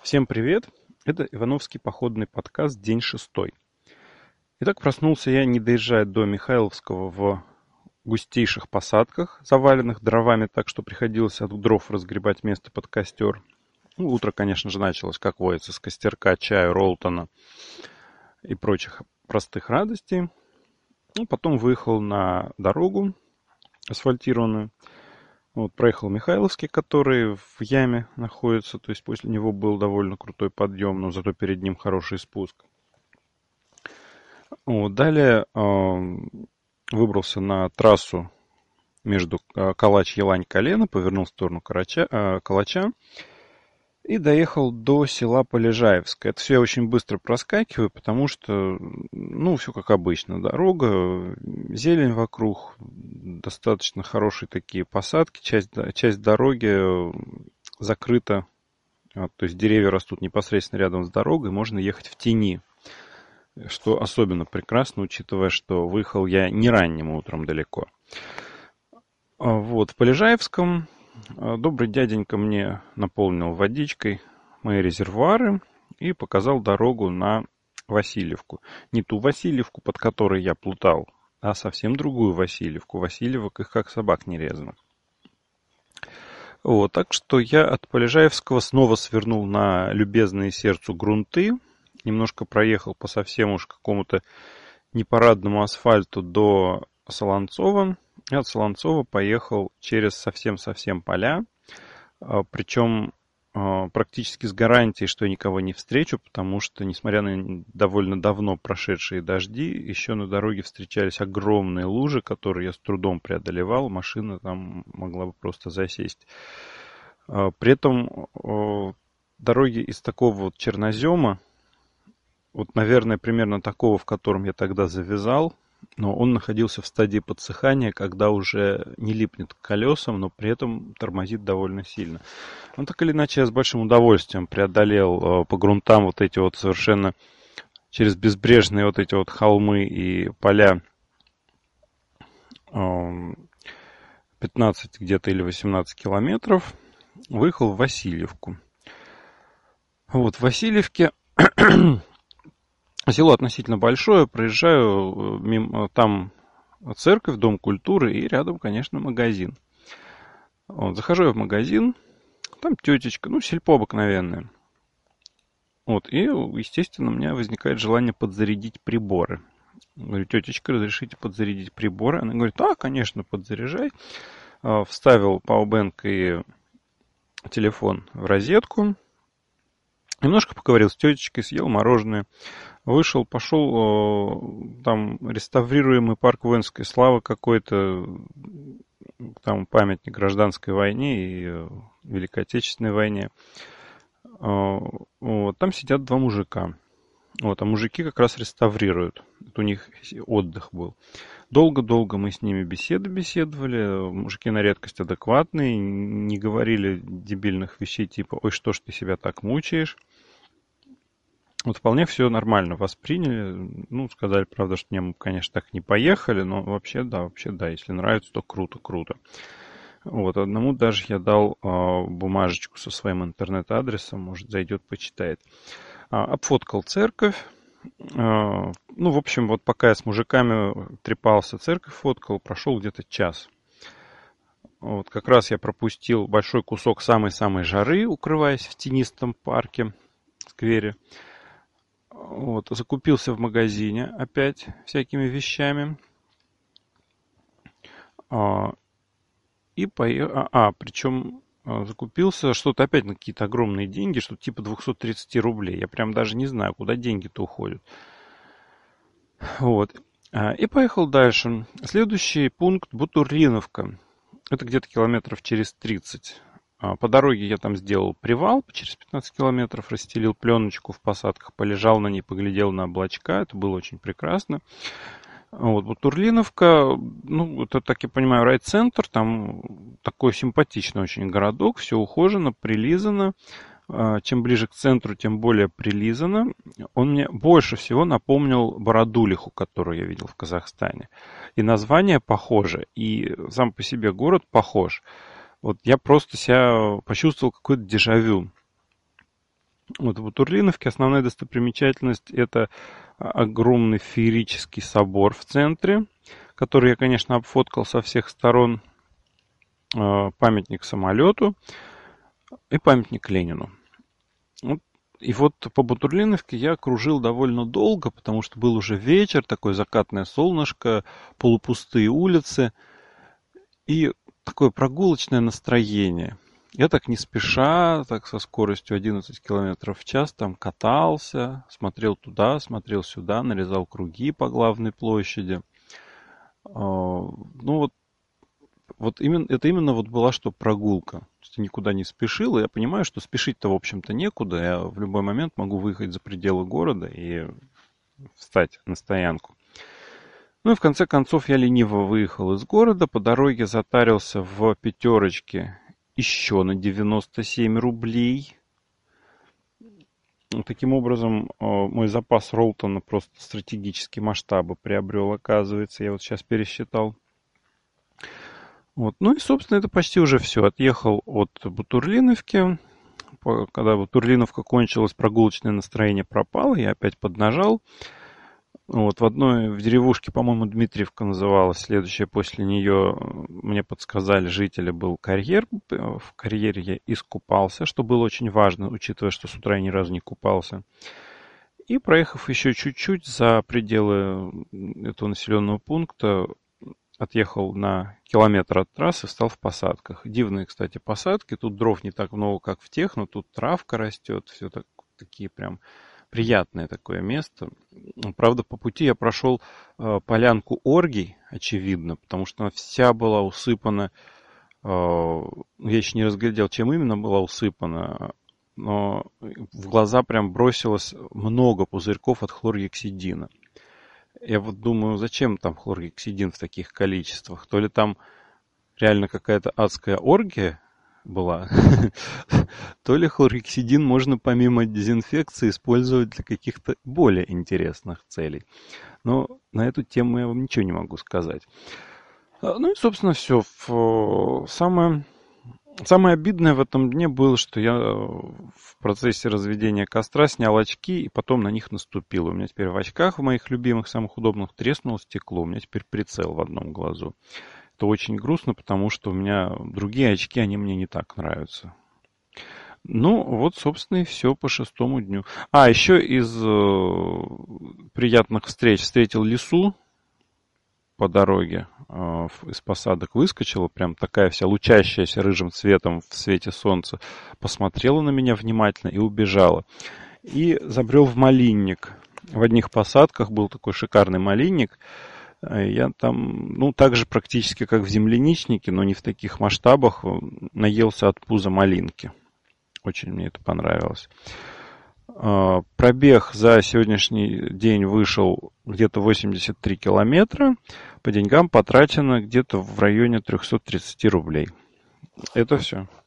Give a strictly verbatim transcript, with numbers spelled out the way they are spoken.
Всем привет! Это Ивановский походный подкаст, день шестой. Итак, проснулся я, не доезжая до Михайловского, в густейших посадках, заваленных дровами, так что приходилось от дров разгребать место под костер. Ну, утро, конечно же, началось, как водится, с костерка, чая, роллтона и прочих простых радостей. Ну, потом выехал на дорогу асфальтированную. Вот, проехал Михайловский, который в яме находится, то есть после него был довольно крутой подъем, но зато перед ним хороший спуск. Вот, далее э, выбрался на трассу между э, Калач-Елань-Колено, повернул в сторону Карача, э, Калача и доехал до села Полежаевское. Это все я очень быстро проскакиваю, потому что, ну, все как обычно. Дорога, зелень вокруг, достаточно хорошие такие посадки. Часть, часть дороги закрыта, то есть деревья растут непосредственно рядом с дорогой, можно ехать в тени, что особенно прекрасно, учитывая, что выехал я не ранним утром далеко. Вот, в Полежаевском добрый дяденька мне наполнил водичкой мои резервуары и показал дорогу на Васильевку. Не ту Васильевку, под которой я плутал, а совсем другую Васильевку. Васильевок их как собак не резано. Вот, так что я от Полежаевского снова свернул на любезные сердцу грунты, немножко проехал по совсем уж какому-то непарадному асфальту до Солонцова, и от Солонцова поехал через совсем-совсем поля, причем практически с гарантией, что я никого не встречу, потому что, несмотря на довольно давно прошедшие дожди, еще на дороге встречались огромные лужи, которые я с трудом преодолевал, машина там могла бы просто засесть. При этом дороги из такого вот чернозема, вот, наверное, примерно такого, в котором я тогда завязал, но он находился в стадии подсыхания, когда уже не липнет к колесам, но при этом тормозит довольно сильно. Ну, так или иначе, я с большим удовольствием преодолел э, по грунтам вот эти вот совершенно через безбрежные вот эти вот холмы и поля э, пятнадцать где-то или восемнадцать километров. Выехал в Васильевку. Вот, в Васильевке село относительно большое, проезжаю мимо, там церковь, дом культуры и рядом, конечно, магазин. Вот, захожу я в магазин, там тетечка, ну, сельпо обыкновенное. Вот, и, естественно, у меня возникает желание подзарядить приборы. Говорю, тетечка, разрешите подзарядить приборы? Она говорит, а, конечно, подзаряжай. Вставил пауэрбэнк и телефон в розетку. Немножко поговорил с тетечкой, съел мороженое. Вышел, пошел, там реставрируемый парк воинской славы какой-то, там памятник гражданской войне и Великой Отечественной войне. Вот, там сидят два мужика. Вот, а мужики как раз реставрируют. Это у них отдых был. Долго-долго мы с ними беседы беседовали. Мужики на редкость адекватные, не говорили дебильных вещей типа «Ой, что ж ты себя так мучаешь?». Вот вполне все нормально восприняли. Ну, сказали, правда, что мне, конечно, так не поехали, но вообще, да, вообще, да, если нравится, то круто, круто. Вот, одному даже я дал э, бумажечку со своим интернет-адресом, может, зайдет, почитает. А, обфоткал церковь. Э, ну, в общем, вот пока я с мужиками трепался, церковь фоткал, прошел где-то час. Вот, как раз я пропустил большой кусок самой-самой жары, укрываясь в тенистом парке, сквере. Вот, закупился в магазине опять всякими вещами. А, и поехал. А, а, причем а, закупился что-то опять на какие-то огромные деньги, что-то типа двести тридцать рублей. Я прям даже не знаю, куда деньги-то уходят. Вот. А, и поехал дальше. Следующий пункт — Бутурлиновка. Это где-то километров через тридцать. По дороге я там сделал привал, через пятнадцать километров расстелил пленочку в посадках, полежал на ней, поглядел на облачка. Это было очень прекрасно. Вот, Бутурлиновка, ну, это, так я понимаю, райцентр, там такой симпатичный очень городок, все ухожено, прилизано. Чем ближе к центру, тем более прилизано. Он мне больше всего напомнил Бородулиху, которую я видел в Казахстане. И название похоже, и сам по себе город похож. Вот я просто себя почувствовал какое-то дежавю. Вот в Бутурлиновке основная достопримечательность — это огромный феерический собор в центре, который я, конечно, обфоткал со всех сторон, э, памятник самолету и памятник Ленину. Вот. И вот по Бутурлиновке я кружил довольно долго, потому что был уже вечер, такое закатное солнышко, полупустые улицы и такое прогулочное настроение. Я так не спеша, так со скоростью одиннадцать километров в час там катался, смотрел туда, смотрел сюда, нарезал круги по главной площади. Ну вот, вот именно, это именно вот была что прогулка. То есть я никуда не спешил, и я понимаю, что спешить-то, в общем-то, некуда. Я в любой момент могу выехать за пределы города и встать на стоянку. Ну и в конце концов я лениво выехал из города, по дороге затарился в пятерочке еще на девяносто семь рублей. Таким образом, мой запас Ролтона просто стратегические масштабы приобрел, оказывается. Я вот сейчас пересчитал. Вот. Ну и, собственно, это почти уже все. Отъехал от Бутурлиновки. Когда Бутурлиновка кончилась, прогулочное настроение пропало. Я опять поднажал. Вот, в одной, в деревушке, по-моему, Дмитриевка называлась, следующая после нее, мне подсказали жители, был карьер. В карьере я искупался, что было очень важно, учитывая, что с утра я ни разу не купался. И проехав еще чуть-чуть за пределы этого населенного пункта, отъехал на километр от трассы, встал в посадках. Дивные, кстати, посадки. Тут дров не так много, как в тех, но тут травка растет, все так, такие прям... приятное такое место. Правда, по пути я прошел э, полянку оргий, очевидно, потому что она вся была усыпана, э, я еще не разглядел, чем именно была усыпана, но в глаза прям бросилось много пузырьков от хлоргексидина. Я вот думаю, зачем там хлоргексидин в таких количествах? То ли там реально какая-то адская оргия была, то ли хлоргексидин можно помимо дезинфекции использовать для каких-то более интересных целей. Но на эту тему я вам ничего не могу сказать. Ну и, собственно, все. Самое, самое обидное в этом дне было, что я в процессе разведения костра снял очки и потом на них наступил. У меня теперь в очках, в моих любимых, самых удобных, треснуло стекло. У меня теперь прицел в одном глазу. Это очень грустно, потому что у меня другие очки, они мне не так нравятся. Ну, вот, собственно, и все по шестому дню. А, еще из э, приятных встреч встретил лису по дороге. Э, из посадок выскочила, прям такая вся лучащаяся рыжим цветом в свете солнца. Посмотрела на меня внимательно и убежала. И забрел в малинник. В одних посадках был такой шикарный малинник. Я там, ну, так же практически, как в земляничнике, но не в таких масштабах, наелся от пуза малинки. Очень мне это понравилось. Пробег за сегодняшний день вышел где-то восемьдесят три километра. По деньгам потрачено где-то в районе триста тридцать рублей. Это все.